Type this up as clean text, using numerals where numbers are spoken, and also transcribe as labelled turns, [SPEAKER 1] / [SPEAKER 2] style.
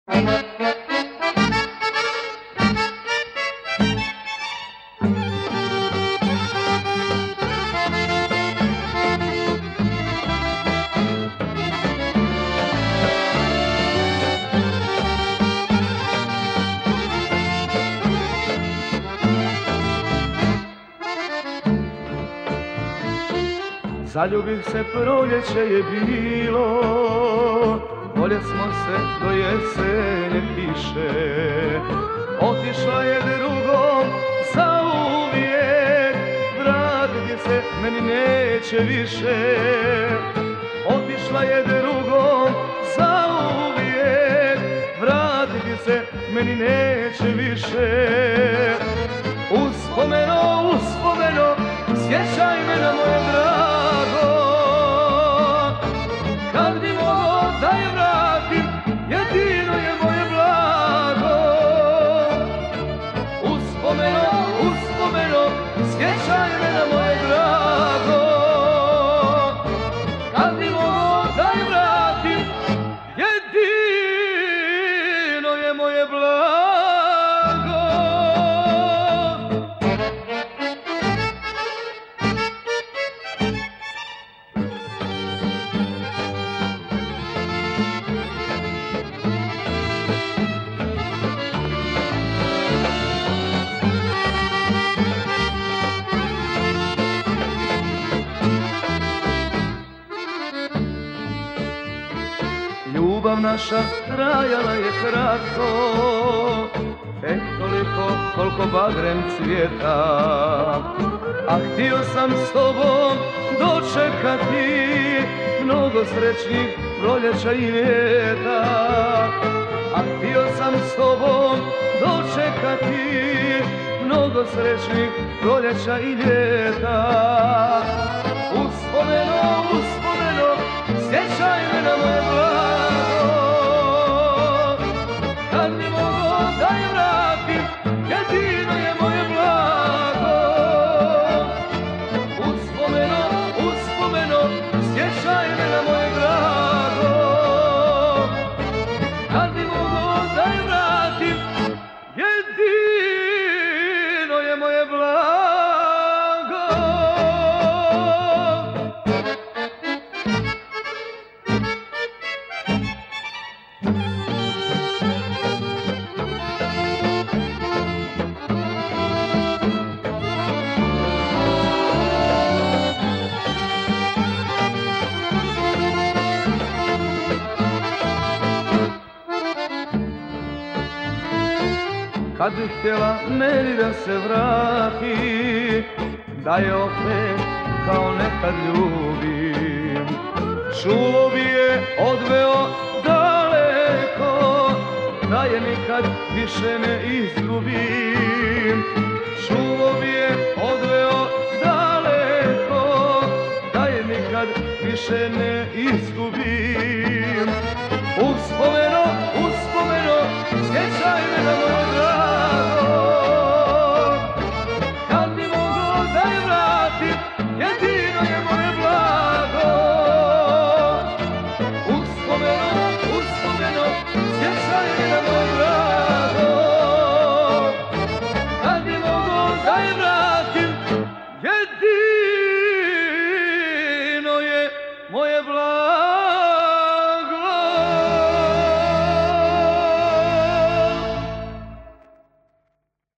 [SPEAKER 1] Zaljubih se, proljeće je bilo, volje smo se do jesene kiše. Otišla je drugom zauvijek, vratiti se meni neće više. Otišla je drugom zauvijek, vratiti se meni neće više. Uspomeno, uspomeno, sjećaj me na moje drago. Kad bi mogo da je vratim, jedino je moje blago. Uspomeno, uspomeno, sjećaj me na moje drago. Kad bi mogo da je vratim, jedino je moje blago. Ljubav naša trajala je kratko, toliko koliko bagrem cvijeta. A htio sam s tobom dočekati mnogo srećnih proljeća i ljeta. A htio sam s tobom dočekati mnogo srećnih proljeća i ljeta. Uspomeno, uspomeno, sjećaj me na moje blago. Kad bi mogo da je vratim, jedino je moje blago. Uspomeno, uspomeno, sjećaj me na moje drago. Kad bi mogo da je vratim, jedino je moje blago. Kad bi htjela meni da se vrati, da je opet kao nekad ljubim, čulo bi je odveo daleko, da je nikad više ne izgubim.